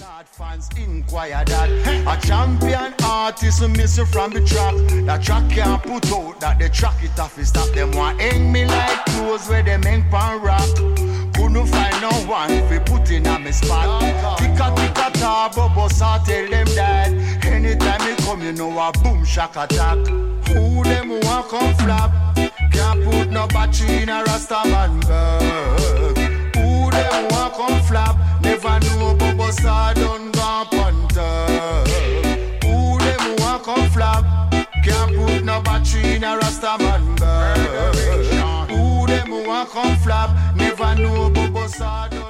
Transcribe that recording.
Fans inquire that a champion artist missing from the track. That track can't put out that the track it off is stop. Them want hang me like clothes where them hang pan rock. Couldn't find no one fi put in a me spot. Ticka tar, boss I tell them that anytime me come you know a boom shock attack. Who them want come flap? Can't put no battery in a Rastaman bag. Who them want come flap? Never know boss I done gone punter. Who them want come flap? Can't put no battery in a Rastaman bag. Who them want come flap? Never know boss I done.